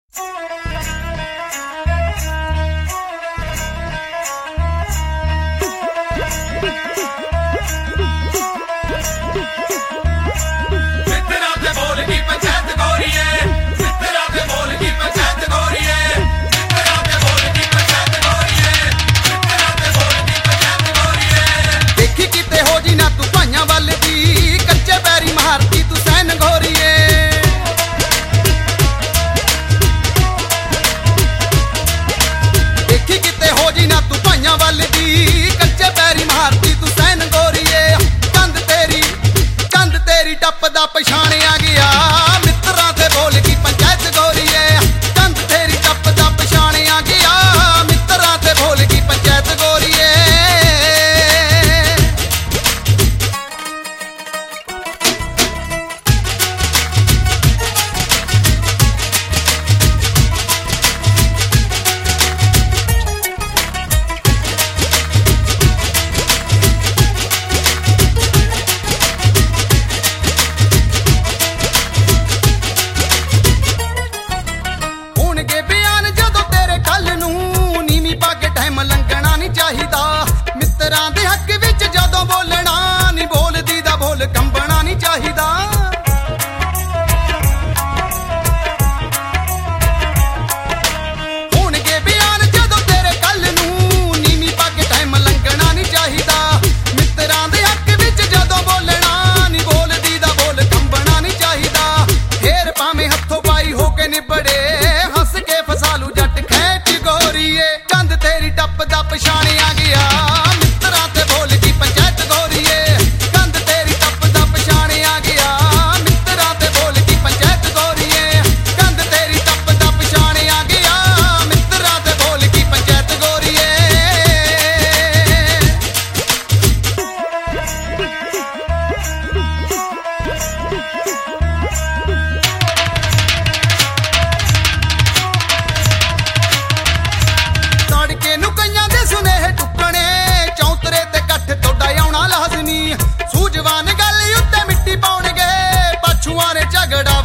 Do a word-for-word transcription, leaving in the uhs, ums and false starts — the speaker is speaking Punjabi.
ਟੱਪਦਾ ਪਛਾਣਿਆ ਗਿਆ ਮਿੱਤਰਾਂ ਤੇ ਬੋਲ ਗਈ ਪੰਚਾਇਤ ਗੋਰੀਏ ਕੰਧ ਤੇਰੀ ਟੱਪਦਾ ਪਛਾਣਿਆ ਗਿਆ ਮਿੱਤਰਾਂ ਤੇ ਬੋਲ ਗਈ ਪੰਚਾਇਤ ਗੋਰੀਏ ਚਾਹੀਦਾ ਮਿੱਤਰਾਂ ਦੇ ਹੱਕ ਵਿੱਚ ਜਦੋਂ ਬੋਲਣਾ ਨਹੀਂ ਬੋਲਦੀ ਦਾ ਬੋਲ ਕੰਬਣਾ ਨਹੀਂ ਚਾਹੀਦਾ ਹੋਣਗੇ ਬਿਆਨ ਜਦੋਂ ਤੇਰੇ ਕੱਲ ਨੂੰ ਨੀਵੀਂ ਪਾ ਕੇ ਟਾਈਮ ਲੰਘਣਾ ਨਹੀਂ ਚਾਹੀਦਾ ਮਿੱਤਰਾਂ ਦੇ ਹੱਕ ਵਿੱਚ ਜਦੋਂ ਬੋਲਣਾ ਨਹੀਂ ਬੋਲਦੀ ਦਾ ਬੋਲ ਕੰਬਣਾ ਨਹੀਂ ਚਾਹੀਦਾ ਫੇਰ ਭਾਵੇਂ ਹੱਥੋਂ ਪਾਈ ਹੋ ਕੇ ਨਿਬੜੇ ਹੱਸ ਕੇ ਫਸਾ ਲੂ ਜੱਟ ਖੈਚ ਗੋਰੀਏ ਕੰਧ ਤੇਰੀ ਟੱਪਦਾ ਪਛਾਣਿਆ ਗਿਆ ਮਿੱਤਰਾਂ ਤੇ ਬੋਲ ਗਈ ਪੰਚਾਇਤ ਗੋਰੀਏ ਕੰਧ ਤੇਰੀ ਟੱਪਦਾ ਪਛਾਣਿਆ ਗਿਆ ਮਿੱਤਰਾਂ ਤੇ ਬੋਲ ਗਈ ਪੰਚਾਇਤ ਗੋਰੀਏ ਕੰਧ ਤੇਰੀ ਟੱਪਦਾ ਪਛਾਣਿਆ ਗਿਆ ਮਿੱਤਰਾਂ ਤੇ ਬੋਲ ਗਈ ਪੰਚਾਇਤ ਗੋਰੀਏ ਤੜਕੇ ਨੂੰ ਕਈਆਂ ਦੇ ਸੁਨੇਹੇ ਟੁੱਟਣੇ ਚੌਂਤਰੇ ਤੇ ਇਕੱਠ ਤੁਹਾਡਾ ਆਉਣਾ ਲਾਜ਼ਮੀ ਸੂਝਵਾਨ ਗੱਲ ਉੱਤੇ ਮਿੱਟੀ ਪਾਉਣਗੇ ਪਛੂਆਂ ਨੇ ਝਗੜਾ